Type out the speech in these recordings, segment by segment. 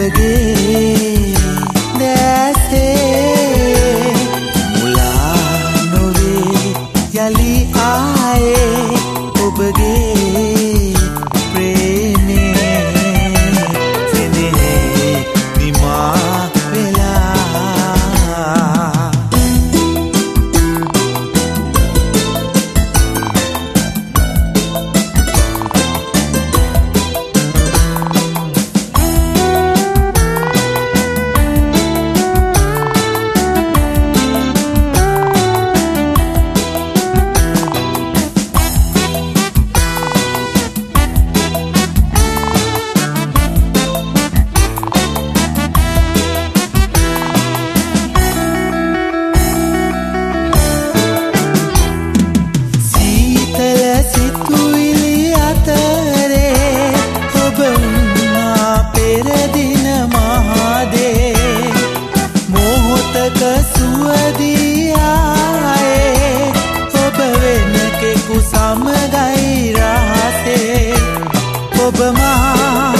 ඔබගේ දැසේ මුලා නොවේ යලි ආයේ ඔබගේ ප්‍රේමේ සෙනෙහේ නිමා වෙලා ඔබ මා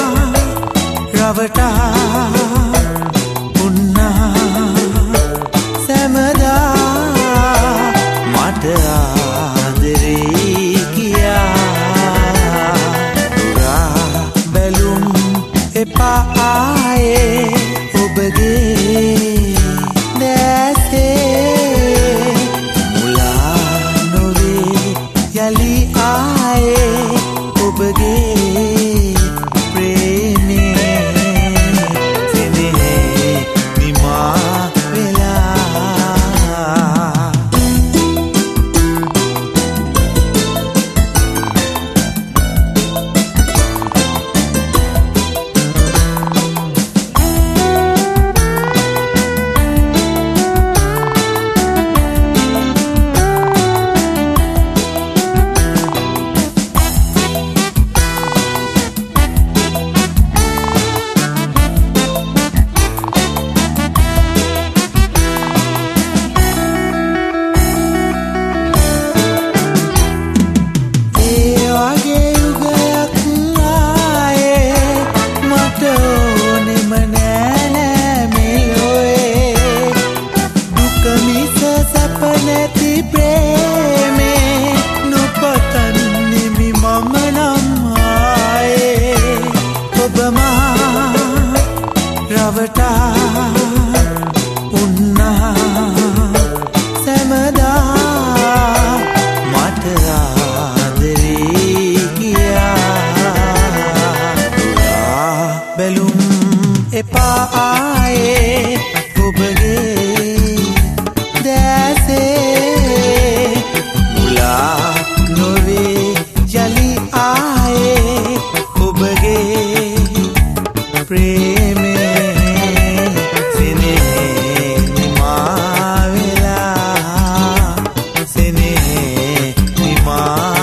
රවටා උන්නා සැමදා මට ආදරේ කියා උරා බැලුම් එපා ආයේ ඔබගේ දැසේ මුලා නොවේ යලි ආයේ ඔබගේ රවටා උන්නා සැමදා මට ආදරේ කියා බැලුම් එපා ආයේ ඔබගේ දැසේ මුලා නොවේ යලි ආයේ ඔබගේ ප්‍රේමේ Sene, Nima.